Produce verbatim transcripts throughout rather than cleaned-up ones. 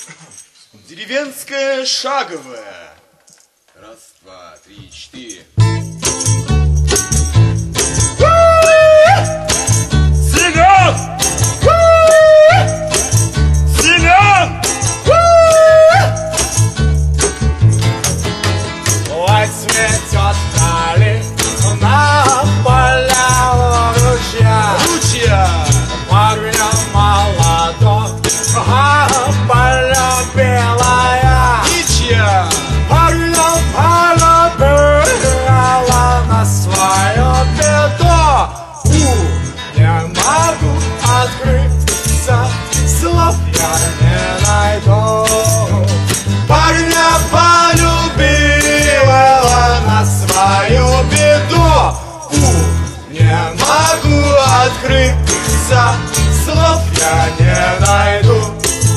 Деревенская шаговая. Раз, два, три, четыре. Семен! Семен! Ой, цветет трали на поля у ручья. Ручья! Парня молодой, а поля белая. Ничья! Парня полюбила на свою беду. У, не могу открыться, слов я не найду. Парня полюбила на свою беду. У, не могу открыться, слов я не найду.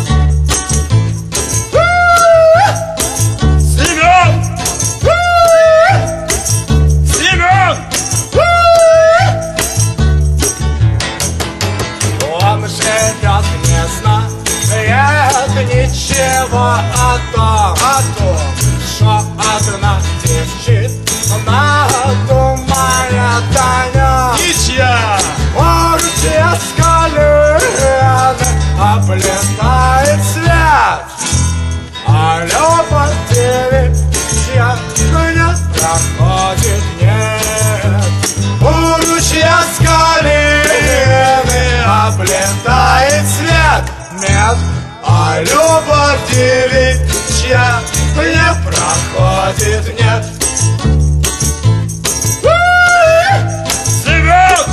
Семен! Семен! Он живет, не знает ничего о том, А то! что одна девчина думает о нем. Ничья! Орудие с колен облетает свет, а любовь девичья не проходит, нет. У ручья с колен облетает свет, нет, а любовь девичья не проходит, нет. Семен!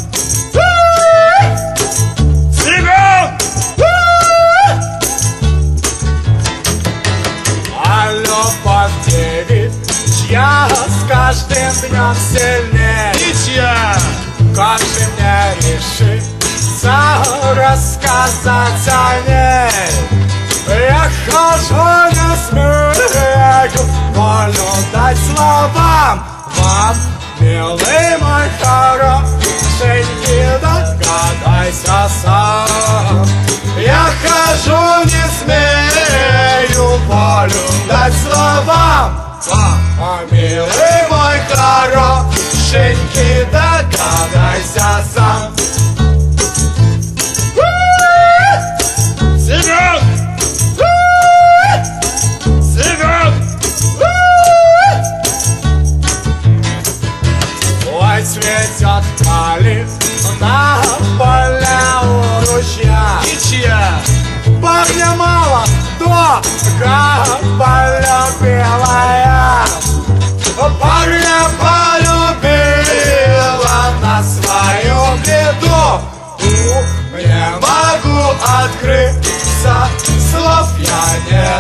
Семен! А любовь девичья с каждым днем сильнее. Ничья! Как же мне решиться рассказать о ней? Я хожу, не смею волю дать словам вам, милый мой хорошенький, догадайся сам. Я хожу, не смею волю дать словам вам, а милый мой хорошенький, догадайся сам. Семен! Семен! Ой, цветет трали на поля у ручья. Ничья! Парня мало, только поля белая. Парня полюбила на свою беду. У, не могу открыться, слов я не